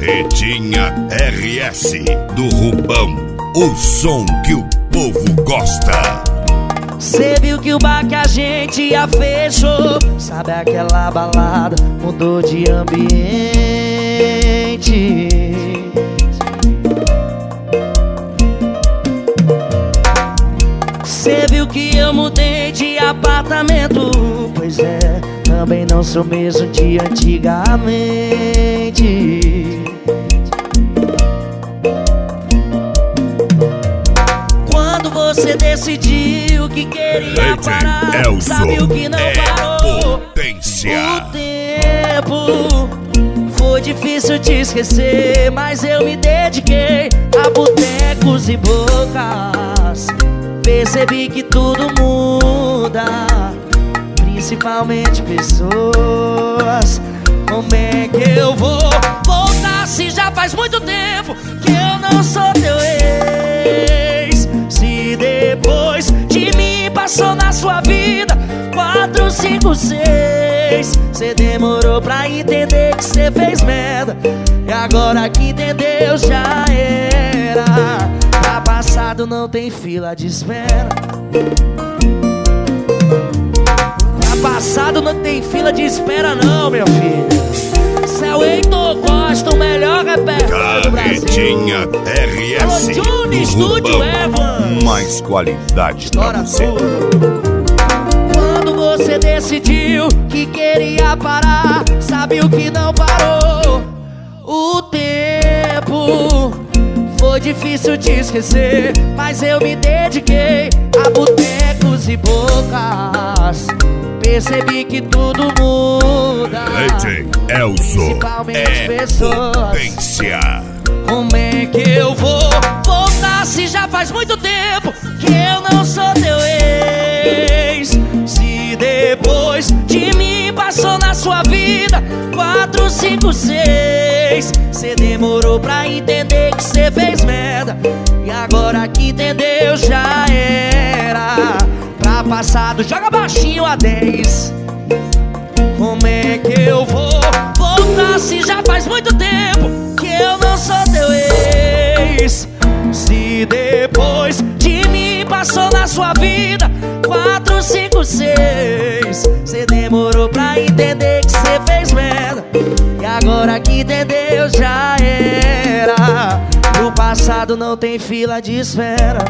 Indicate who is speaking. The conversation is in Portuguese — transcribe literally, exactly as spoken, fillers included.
Speaker 1: Carretinha R S do Rubão, o som que o povo gosta.
Speaker 2: Cê viu que o bar que a gente já fechou, sabe aquela balada, mudou de ambiente. Cê viu que eu mudei de apartamento, pois é, também não sou mesmo de antigamente. Quando você decidiu que queria parar,
Speaker 1: Elson
Speaker 2: sabe o que não
Speaker 1: é
Speaker 2: parou?
Speaker 1: Potência.
Speaker 2: O tempo. Foi difícil te esquecer, mas eu me dediquei a botecos e bocas. Percebi que tudo muda, principalmente pessoas. Como é que eu vou voltar se já faz muito tempo que eu não sou teu ex? Se depois de mim passou na sua vida quatro, cinco, seis, cê demorou pra entender que cê fez merda, e agora que entendeu já era. Pra passado não tem fila de espera. Pra passado não tem fila de espera não, meu filho. Cê é o Heitor Costa, o melhor repertório do Brasil.
Speaker 1: Carretinha R S
Speaker 2: Alô, Juni,
Speaker 1: do
Speaker 2: Estúdio
Speaker 1: Rubão,
Speaker 2: Evans.
Speaker 1: mais qualidade pra você.
Speaker 2: Quando você decidiu que queria parar, sabe o que não parou? O tempo. Foi difícil te esquecer, mas eu me dediquei a botecos e bocas. Percebi que tudo muda,
Speaker 1: Elson
Speaker 2: principalmente
Speaker 1: é
Speaker 2: pessoas.
Speaker 1: Potência.
Speaker 2: Como é que eu vou voltar se já faz muito tempo que eu não sou teu ex? Se depois de mim passou na sua vida quatro, cinco, seis, cê demorou pra entender que cê fez merda, e agora que entendeu já era. Pra passado joga baixinho a dez. Como é que eu vou voltar se já faz muito tempo que eu não sou teu ex? Se depois de mim passou na sua vida quatro, cinco, seis, cê demorou pra entender que cê fez merda, e agora que entendeu já era. No passado não tem fila de espera.